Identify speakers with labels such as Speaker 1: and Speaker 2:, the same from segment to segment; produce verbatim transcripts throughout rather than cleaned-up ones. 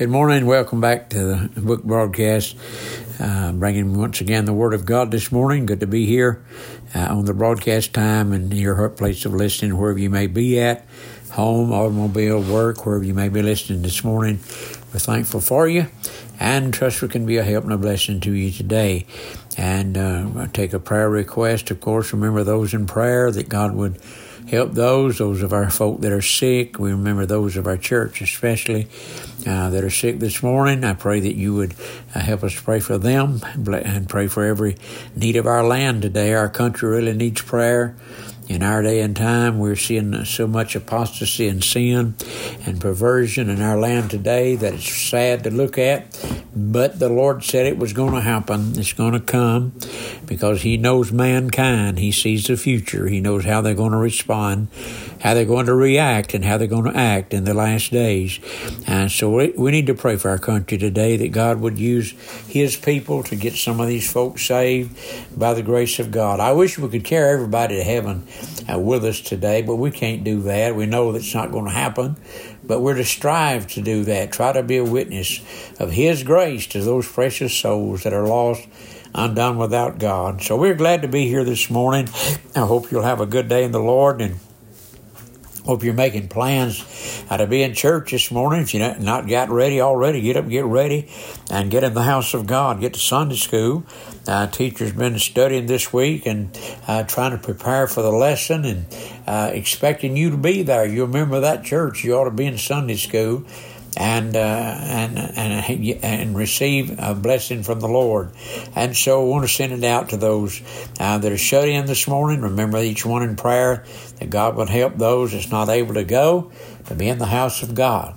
Speaker 1: Good morning. Welcome back to the book broadcast. Uh, bringing once again the Word of God this morning. Good to be here uh, on the broadcast time and your place of listening, wherever you may be at, home, automobile, work, wherever you may be listening this morning. We're thankful for you and trust we can be a help and a blessing to you today. And uh, I take a prayer request. Of course, remember those in prayer, that God would help those, those of our folk that are sick. We remember those of our church especially uh, that are sick this morning. I pray that you would uh, help us pray for them and pray for every need of our land today. Our country really needs prayer. In our day and time, we're seeing so much apostasy and sin and perversion in our land today that it's sad to look at. But the Lord said it was going to happen. It's going to come because He knows mankind. He sees the future. He knows how they're going to respond, how they're going to react, and how they're going to act in the last days. And so we, we need to pray for our country today, that God would use His people to get some of these folks saved by the grace of God. I wish we could carry everybody to heaven Uh, with us today, but we can't do that. We know that's not going to happen, but we're to strive to do that. Try to be a witness of His grace to those precious souls that are lost, undone without God. So we're glad to be here this morning. I hope you'll have a good day in the Lord, and hope you're making plans uh, to be in church this morning. If you're not, not got ready already, get up, get ready, and get in the house of God. Get to Sunday school. Uh, teacher's been studying this week and uh, trying to prepare for the lesson and uh, expecting you to be there. You're a member of that church. You ought to be in Sunday school and uh, and and and receive a blessing from the Lord. And so I want to send it out to those uh, that are shut in this morning. Remember each one in prayer that God would help those that's not able to go to be in the house of God.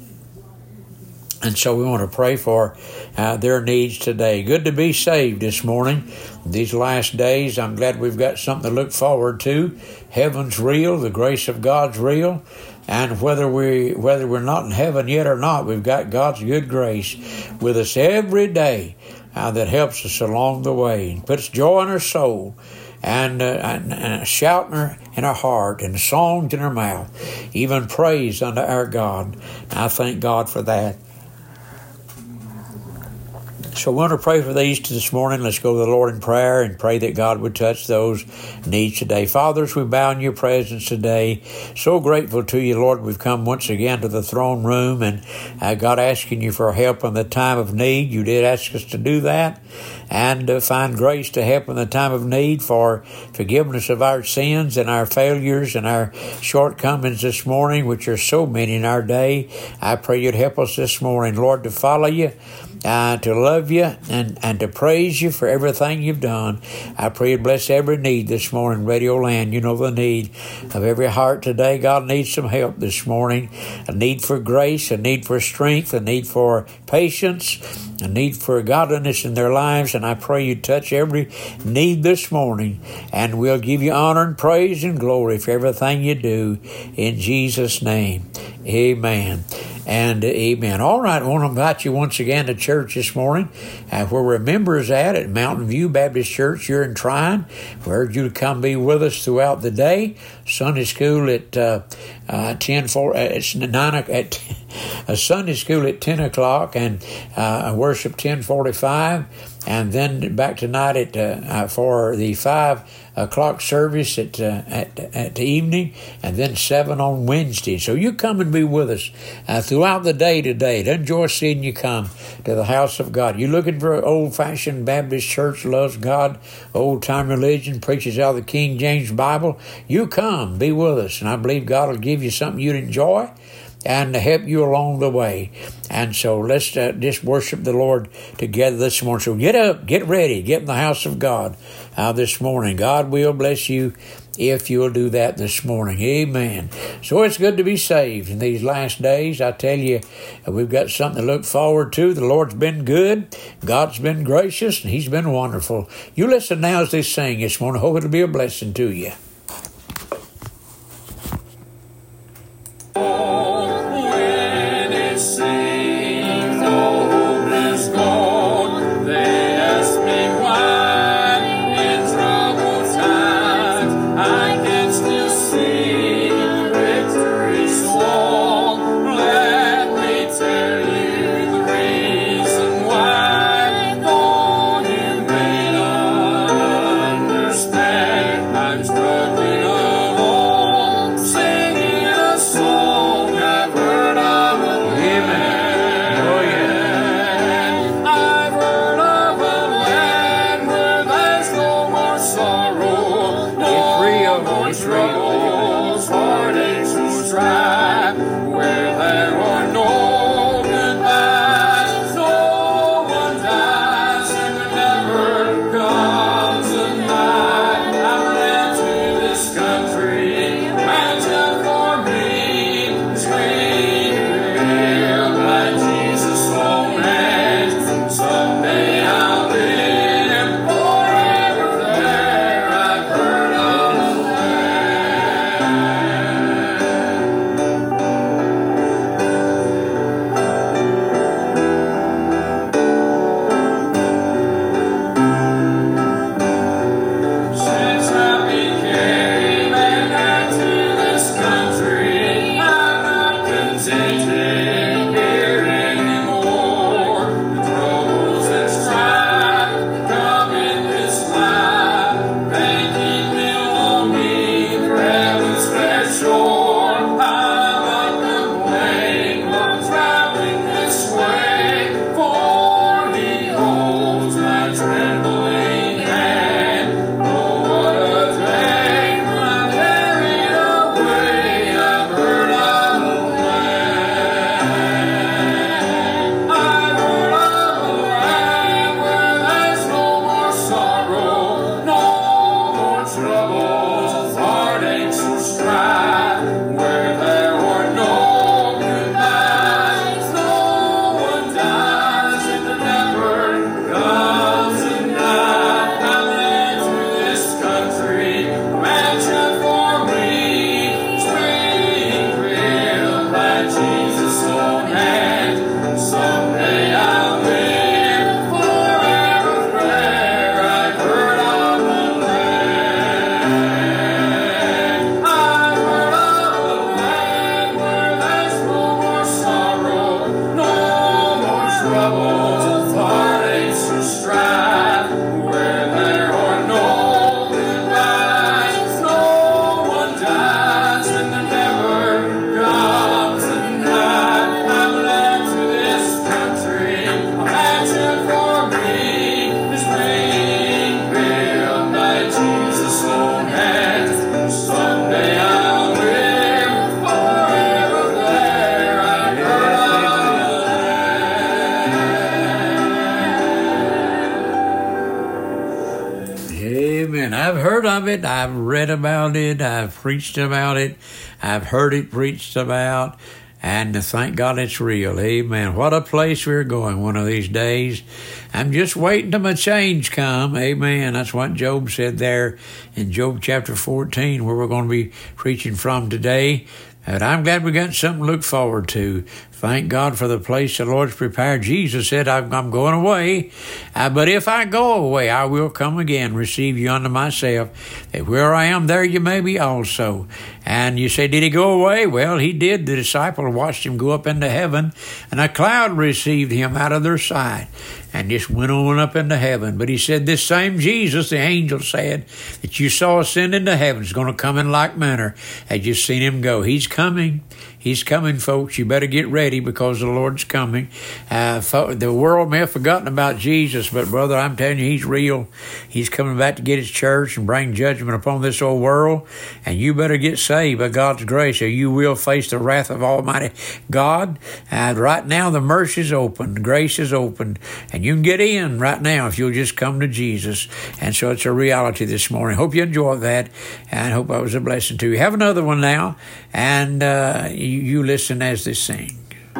Speaker 1: And so we want to pray for uh, their needs today. Good to be saved this morning. These last days, I'm glad we've got something to look forward to. Heaven's real. The grace of God's real. And whether we whether we're not in heaven yet or not, we've got God's good grace with us every day uh, that helps us along the way, puts joy in our soul, and, uh, and, and a shout in our, in our heart, and songs in our mouth, even praise unto our God. And I thank God for that. So I want to pray for these this morning. Let's go to the Lord in prayer and pray that God would touch those needs today. Father, as we bow in your presence today, so grateful to you, Lord. We've come once again to the throne room, and uh, God, asking you for help in the time of need. You did ask us to do that, and uh, find grace to help in the time of need for forgiveness of our sins and our failures and our shortcomings this morning, which are so many in our day. I pray you'd help us this morning, Lord, to follow you, Uh, to love you and, and to praise you for everything you've done. I pray you bless every need this morning, Radio Land. You know the need of every heart today. God needs some help this morning. A need for grace, a need for strength, a need for patience, a need for godliness in their lives. And I pray you touch every need this morning, and we'll give you honor and praise and glory for everything you do. In Jesus' name, amen. And amen. All right, I want to invite you once again to church this morning, uh, where we're members at at Mountain View Baptist Church here in Tryon. We urge you to come be with us throughout the day. Sunday school at uh, uh, ten four. Uh, it's nine at a Sunday school at ten o'clock, and uh, worship ten forty five, and then back tonight at uh, uh, for the five o'clock service at, uh, at at the evening, and then seven on Wednesday. So you come and be with us uh, throughout the day today. Don't enjoy seeing you come to the house of God. You're looking for an old-fashioned Baptist church, loves God, old-time religion, preaches out of the King James Bible. You come, be with us, and I believe God will give you something you'd enjoy and to help you along the way. And so let's uh, just worship the Lord together this morning. So get up, get ready, get in the house of God uh, this morning. God will bless you if you'll do that this morning. Amen. So it's good to be saved in these last days. I tell you, we've got something to look forward to. The Lord's been good. God's been gracious, and He's been wonderful. You listen now as they sing this morning. I hope it'll be a blessing to you.
Speaker 2: Let me tell you.
Speaker 1: heard of it. I've read about it. I've preached about it. I've heard it preached about. And thank God it's real. Amen. What a place we're going one of these days. I'm just waiting till my change come. Amen. That's what Job said there in Job chapter fourteen, where we're going to be preaching from today. And I'm glad we got something to look forward to. Thank God for the place the Lord's prepared. Jesus said, I'm, I'm going away, uh, but if I go away, I will come again, receive you unto myself, that where I am, there you may be also. And you say, did he go away? Well, he did. The disciple watched him go up into heaven, and a cloud received him out of their sight, and just went on up into heaven. But he said, this same Jesus, the angel said, that you saw ascend into heaven is going to come in like manner as you've seen him go. He's coming. He's coming, folks. You better get ready because the Lord's coming. Uh, the world may have forgotten about Jesus, but, brother, I'm telling you, he's real. He's coming back to get his church and bring judgment upon this old world. And you better get saved by God's grace, or you will face the wrath of Almighty God. And right now, the mercy is open. The grace is open. And you can get in right now if you'll just come to Jesus. And so it's a reality this morning. Hope you enjoyed that, and hope I was a blessing to you. Have another one now, and uh, you, you listen as they sing.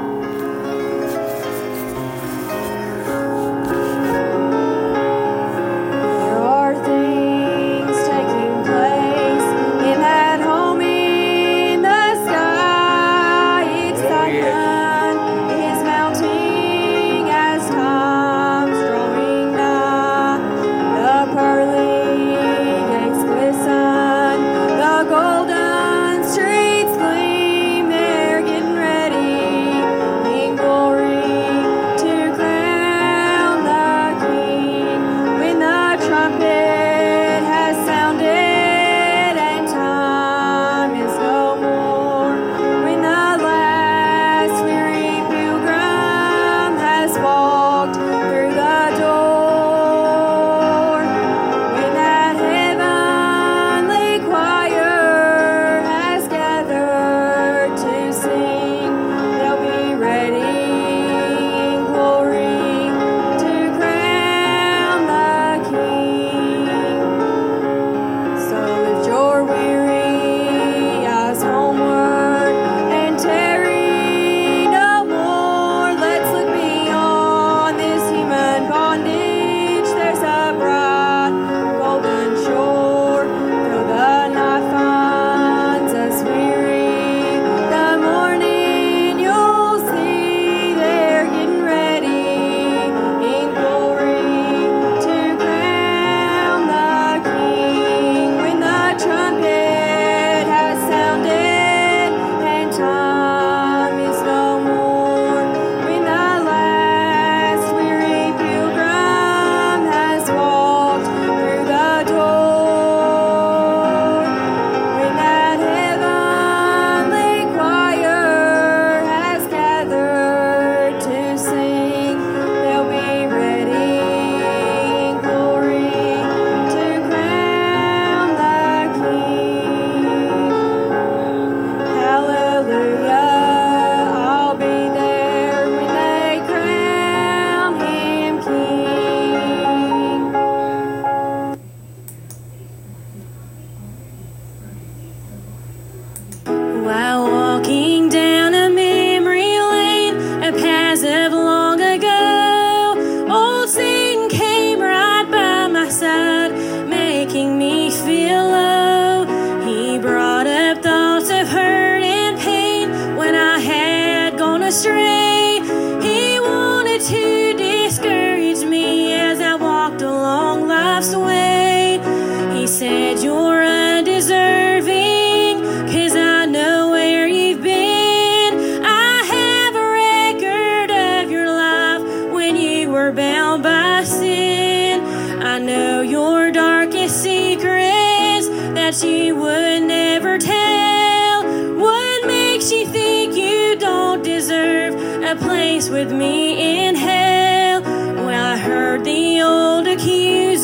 Speaker 2: With me in hell. Well, I heard the old accuser,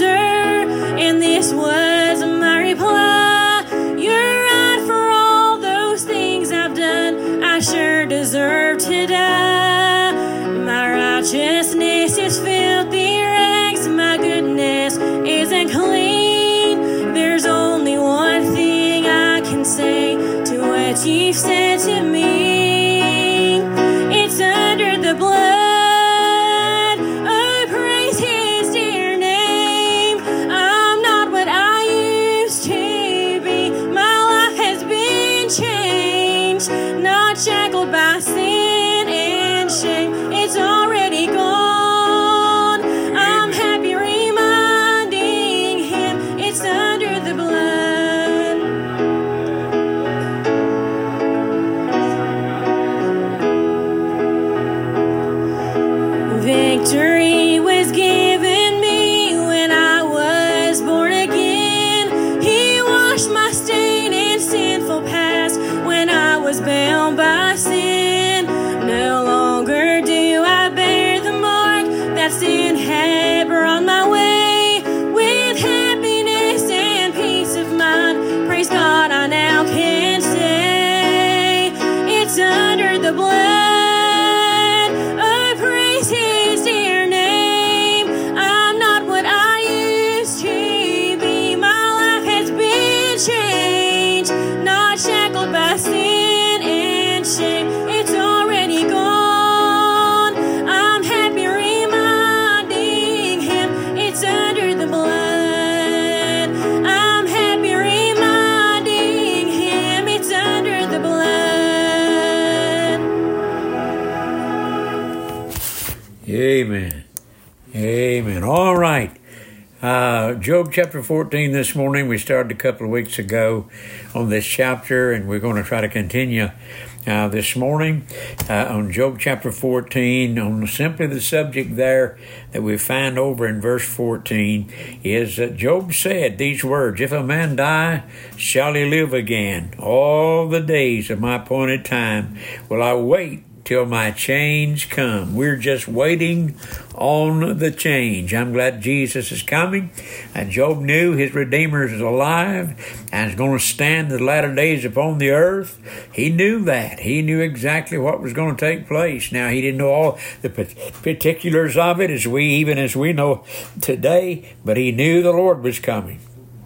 Speaker 2: and this was my reply. You're right for all those things I've done. I sure deserve to die. My righteousness is filthy rags. My goodness isn't clean. There's you've said to me. It's under the blood. Oh, praise his dear name. I'm not what I used to be. My life has been changed, not shackled by sin and shame. It's already gone. I'm happy reminding him it's under the blood. Victory was given me when I was born again. He washed my stain and sinful past when I was bound by sin. No longer do I bear the mark that sin had brought my way. With happiness and peace of mind, praise God, I now can say it's under the blood. Oh, praise his dear name. I'm not what I used to be. My life has been changed, not shackled by sin and shame. It's already gone. I'm happy reminding him it's under the blood. I'm happy reminding him it's under the blood.
Speaker 1: Amen. Amen. All right. Uh, Job chapter fourteen this morning. We started a couple of weeks ago on this chapter, and we're going to try to continue uh, this morning uh, on Job chapter fourteen, on simply the subject there that we find over in verse fourteen is that Job said these words, "If a man die, shall he live again? All the days of my appointed time will I wait till my change come." We're just waiting on the change. I'm glad Jesus is coming. And Job knew his Redeemer is alive and is going to stand the latter days upon the earth. He knew that. He knew exactly what was going to take place. Now, he didn't know all the particulars of it, as we even as we know today, but he knew the Lord was coming.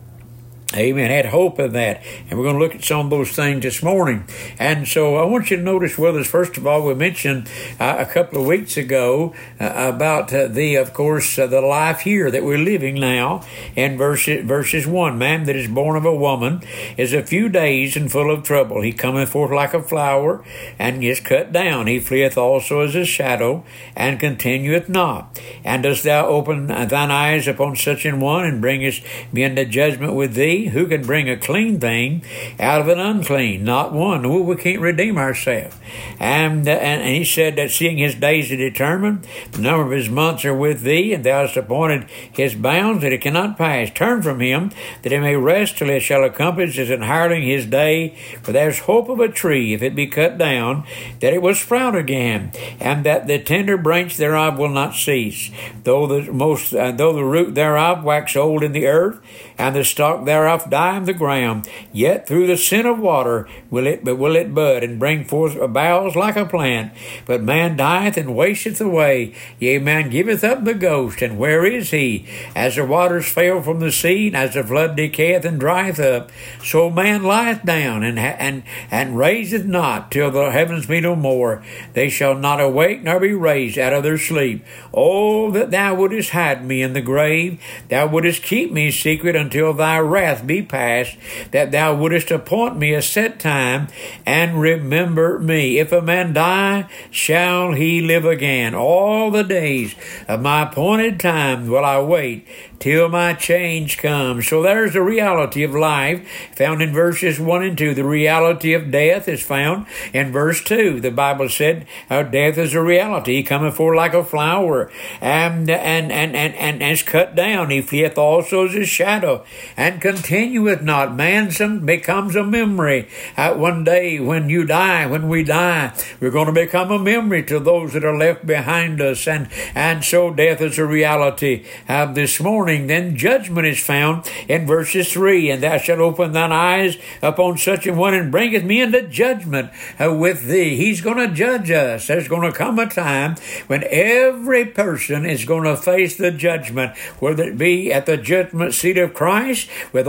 Speaker 1: Amen. Had hope of that. And we're going to look at some of those things this morning. And so I want you to notice with us, first of all, we mentioned uh, a couple of weeks ago uh, about uh, the, of course, uh, the life here that we're living now. In verse, verses one, man that is born of a woman is a few days and full of trouble. He cometh forth like a flower and is cut down. He fleeth also as a shadow and continueth not. And dost thou open thine eyes upon such an one and bringest me into judgment with thee? Who can bring a clean thing out of an unclean? Not one. Well, we can't redeem ourselves. And, uh, and and he said that seeing his days are determined, the number of his months are with thee, and thou hast appointed his bounds that it cannot pass. Turn from him that he may rest till it shall accomplish as an hireling his day. For there's hope of a tree, if it be cut down, that it will sprout again, and that the tender branch thereof will not cease. Though the most, uh, though the root thereof wax old in the earth, and the stalk thereof die in the ground, yet through the sin of water will it will it bud and bring forth boughs like a plant. But man dieth and wasteth away. Yea, man giveth up the ghost, and where is he? As the waters fail from the sea, and as the flood decayeth and drieth up, so man lieth down and and and raiseth not till the heavens be no more. They shall not awake nor be raised out of their sleep. Oh, that thou wouldest hide me in the grave, thou wouldest keep me secret until thy wrath be past, that thou wouldest appoint me a set time, and remember me. If a man die, shall he live again? All the days of my appointed time will I wait till my change comes. So there's the reality of life found in verses one and two. The reality of death is found in verse two. The Bible said uh, death is a reality. He cometh forth like a flower, and and and and and is cut down. He fleeth also as a shadow, and continueth not. Man some becomes a memory. Uh, one day when you die, when we die, we're going to become a memory to those that are left behind us. And, and so death is a reality. Uh, this morning, then judgment is found in verses three. And thou shalt open thine eyes upon such a one, and bringeth me into judgment uh, with thee. He's going to judge us. There's going to come a time when every person is going to face the judgment, whether it be at the judgment seat of Christ, with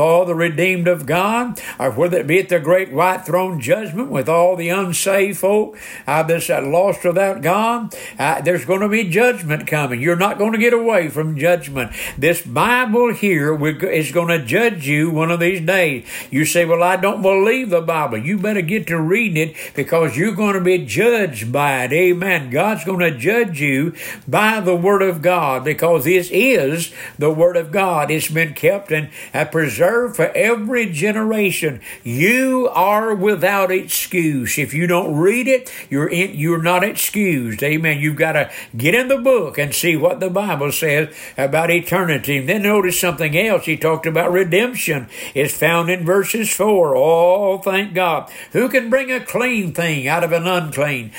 Speaker 1: all the redeemed of God, or whether it be at the great white throne judgment with all the unsaved folk uh, that's uh, lost without God, uh, there's going to be judgment coming. You're not going to get away from judgment. This Bible here is going to judge you one of these days. You say, well, I don't believe the Bible. You better get to reading it, because you're going to be judged by it. Amen. God's going to judge you by the Word of God, because this is the Word of God. It's been kept and uh, preserved for every generation. You are without excuse. If you don't read it, you're in, you're not excused. Amen. You've got to get in the book and see what the Bible says about eternity. And then notice something else. He talked about redemption. It's found in verses four. Oh, thank God. Who can bring a clean thing out of an unclean?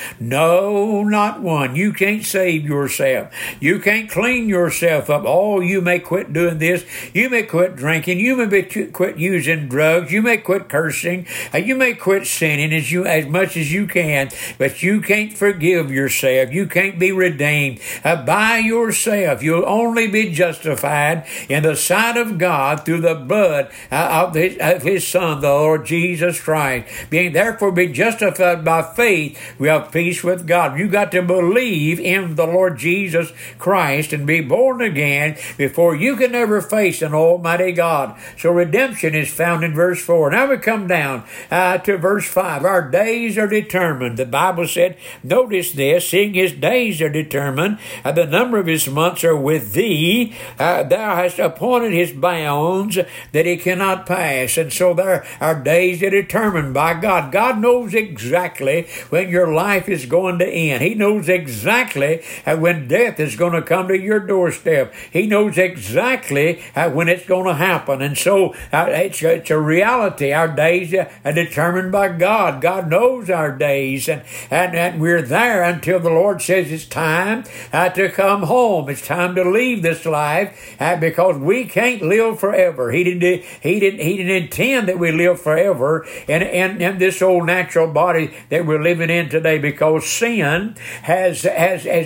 Speaker 1: No, not one. You can't save yourself. You can't clean yourself up. Oh, you may quit doing this. You may quit drinking. You may be quit using drugs. You may quit cursing. You may quit sinning as you as much as you can, but you can't forgive yourself. You can't be redeemed uh, by yourself. You'll only be justified in the sight of God through the blood uh, of, his, of His Son, the Lord Jesus Christ. Being therefore be justified by faith, we have peace with God. You got to believe in the Lord Jesus Christ and be born again before you can ever face an almighty God. So redemption is found in verse four. Now we come down uh, to verse five. Our days are determined. The Bible said, notice this, seeing His days are determined, uh, the number of His months are with thee. Uh, thou hast appointed His bounds that He cannot pass. And so there, our days are determined by God. God knows exactly when your life is going to end. He knows exactly uh, when death is going to come to your doorstep. He knows exactly uh, when it's going to happen. And so uh, it's, it's a reality. Our days are determined by God. God knows our days, and, and, and we're there until the Lord says it's time uh, to come home. It's time to leave this life uh, because we can't live forever. He didn't, he didn't, he didn't intend that we live forever in, in, in this old natural body that we're living in today, because sin has, has, has,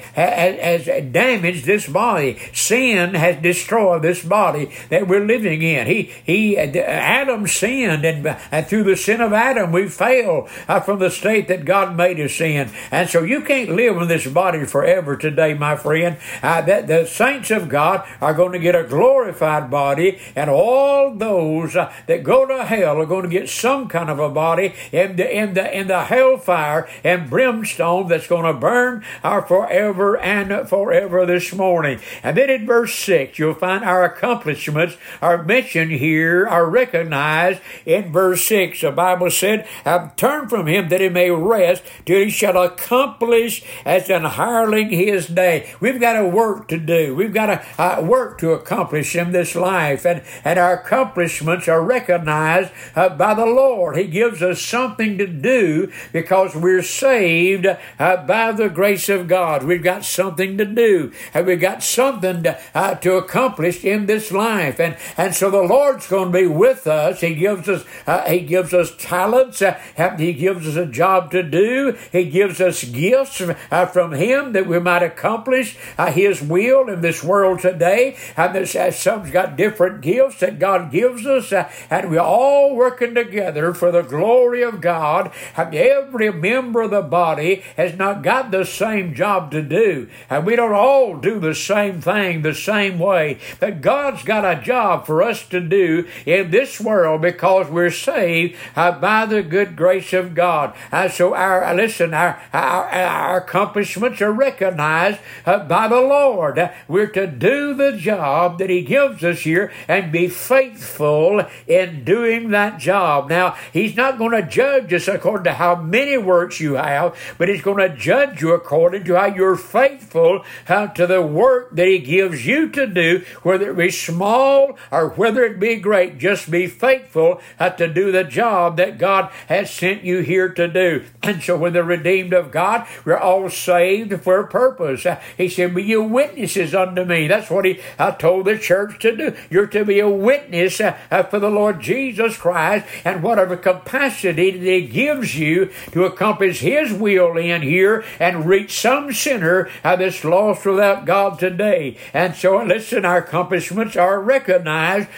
Speaker 1: has, has damaged this body. Sin has destroyed this body that we're living in. He, he, Adam sinned, and, and through the sin of Adam, we fell uh, from the state that God made us in. And so you can't live in this body forever today, my friend. Uh, that the saints of God are going to get a glorified body, and all those uh, that go to hell are going to get some kind of a body in the in the in the hellfire and brimstone that's going to burn uh, forever and forever this morning. And then in verse six, you'll find our accomplishments are mentioned here, are recognized in verse six. The Bible said, turn from him that he may rest till he shall accomplish as an hireling his day. We've got a work to do. We've got to uh, work to accomplish in this life. And, and our accomplishments are recognized uh, by the Lord. He gives us something to do because we're saved uh, by the grace of God. We've got something to do. And we've got something to, uh, to accomplish in this life. And, and so the Lord's going to be with us. He gives us, uh, he gives us talents. Uh, he gives us a job to do. He gives us gifts uh, from Him that we might accomplish uh, His will in this world today. And this, uh, some's got different gifts that God gives us. Uh, and we're all working together for the glory of God. And every member of the body has not got the same job to do. And we don't all do the same thing the same way. But God's got a job for us to do in this world because we're saved uh, by the good grace of God. And so our, listen, our, our, our accomplishments are recognized uh, by the Lord. Uh, we're to do the job that He gives us here and be faithful in doing that job. Now, He's not going to judge us according to how many works you have, but He's going to judge you according to how you're faithful uh, to the work that He gives you to do, whether it be small or whether it be great. Just be faithful uh, to do the job that God has sent you here to do. And so when the redeemed of God, we're all saved for a purpose. Uh, he said, be you witnesses unto me. That's what He uh, told the church to do. You're to be a witness uh, uh, for the Lord Jesus Christ, and whatever capacity that He gives you to accomplish His will in here and reach some sinner uh, that's lost without God today. And so, listen, our accomplishments are recognized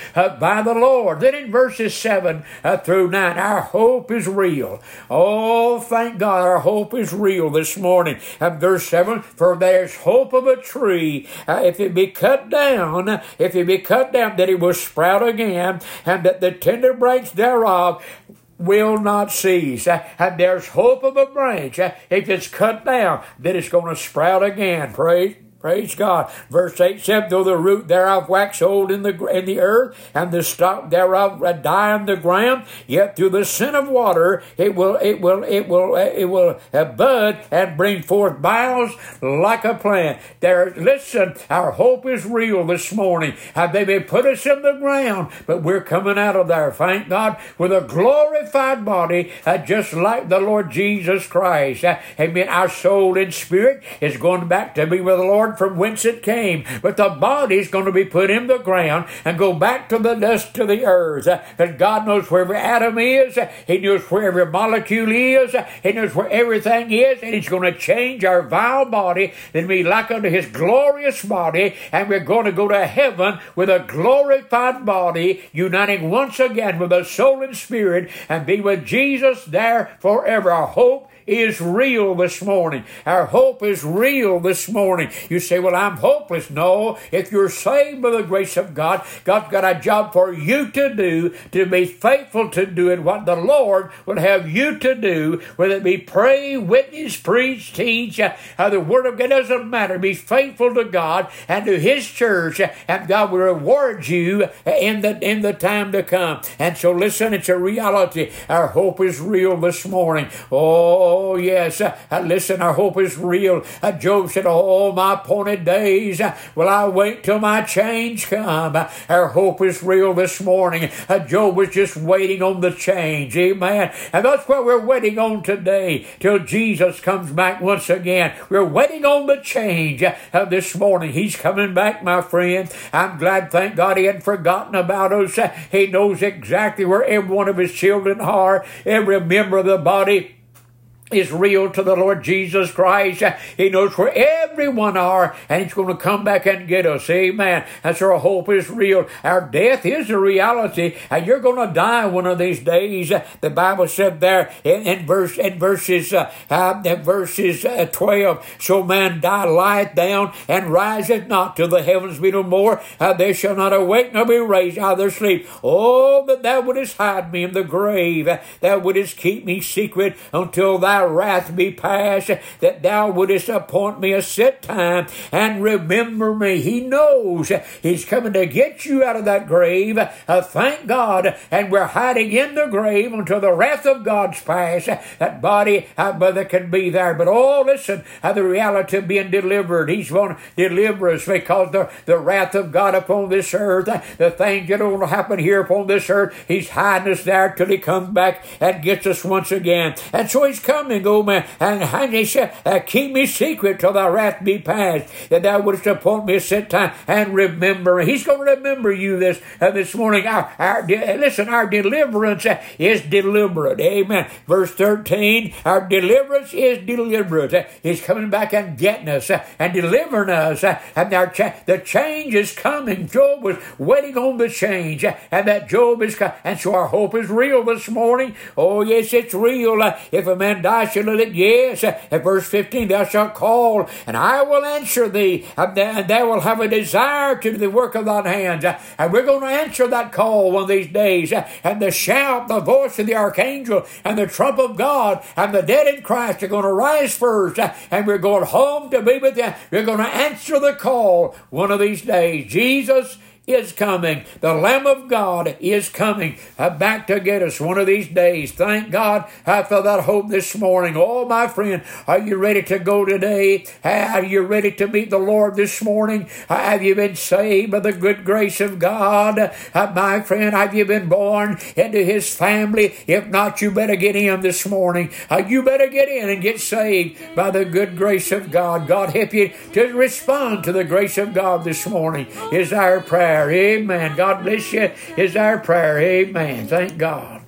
Speaker 1: uh, by the Lord. Then in verses seven uh, through nine, our hope is real. Oh, thank God, our hope is real this morning. Uh, verse seven, for there's hope of a tree, uh, if it be cut down, if it be cut down, that it will sprout again, and that the tender branch thereof will not cease. Uh, and there's hope of a branch. Uh, if it's cut down, then it's going to sprout again. Praise Praise God. Verse eight said, though the root thereof wax old in the in the earth, and the stalk thereof die on the ground, yet through the sin of water it will it will it will it will uh, bud and bring forth boughs like a plant. There, listen, our hope is real this morning. Uh, they may put us in the ground, but we're coming out of there, thank God, with a glorified body, uh, just like the Lord Jesus Christ. Uh, amen. Our soul and spirit is going back to be with the Lord from whence it came, but the body's going to be put in the ground and go back to the dust of the earth. Uh, and God knows where every atom is. Uh, he knows where every molecule is. Uh, he knows where everything is, and He's going to change our vile body and be like unto His glorious body, and we're going to go to heaven with a glorified body, uniting once again with the soul and spirit, and be with Jesus there forever. Our hope is real this morning. Our hope is real this morning. You say, well, I'm hopeless. No, if you're saved by the grace of God, God's got a job for you to do, to be faithful to do it, what the Lord would have you to do, whether it be pray, witness, preach, teach, uh, the Word of God, doesn't matter. Be faithful to God and to His church, uh, and God will reward you in the, in the time to come. And so listen, it's a reality. Our hope is real this morning. Oh, Oh, yes. Uh, listen, our hope is real. Uh, Job said, all my appointed days uh, will I wait till my change come. Uh, our hope is real this morning. Uh, Job was just waiting on the change. Amen. And that's what we're waiting on today, till Jesus comes back once again. We're waiting on the change uh, this morning. He's coming back, my friend. I'm glad, thank God, He hadn't forgotten about us. Uh, he knows exactly where every one of His children are, every member of the body is real to the Lord Jesus Christ. He knows where everyone are, and He's going to come back and get us. Amen. That's our hope is real. Our death is a reality, and you're going to die one of these days. The Bible said there in, in verse in verses uh, uh, in verses uh, twelve, so man die, lieth down, and riseth not till the heavens be no more. Uh, they shall not awake nor be raised out of their sleep. Oh, that thou wouldest hide me in the grave, thou wouldest keep me secret until thy wrath be past, that thou wouldest appoint me a set time and remember me. He knows He's coming to get you out of that grave. Uh, thank God. And we're hiding in the grave until the wrath of God's past. That body, uh, brother, can be there. But oh, listen, uh, the reality of being delivered. He's going to deliver us, because the, the wrath of God upon this earth, uh, the things that are going to happen here upon this earth, He's hiding us there till He comes back and gets us once again. And so He's coming. Go, man, and, and He said, uh, keep me secret till thy wrath be past, that thou wouldst appoint me a set time and remember. He's going to remember you this uh, this morning. Our, our de- listen, our deliverance uh, is deliberate. Amen. Verse thirteen, our deliverance is deliberate. Uh, he's coming back and getting us uh, and delivering us, uh, and our cha- the change is coming. Job was waiting on the change, uh, and that Job is coming. And so our hope is real this morning. Oh, yes, it's real. Uh, if a man dies, shall it? Yes. At verse fifteen, thou shalt call, and I will answer thee, and thou will have a desire to do the work of thine hands. And we're going to answer that call one of these days. And the shout, the voice of the archangel, and the trump of God, and the dead in Christ are going to rise first. And we're going home to be with them. We're going to answer the call one of these days. Jesus is coming. The Lamb of God is coming uh, back to get us one of these days. Thank God uh, for that hope this morning. Oh, my friend, are you ready to go today? Are you ready to meet the Lord this morning? Uh, have you been saved by the good grace of God? Uh, my friend, have you been born into His family? If not, you better get in this morning. Uh, you better get in and get saved by the good grace of God. God help you to respond to the grace of God this morning is our prayer. Amen. God bless you is our prayer. Amen. Thank God.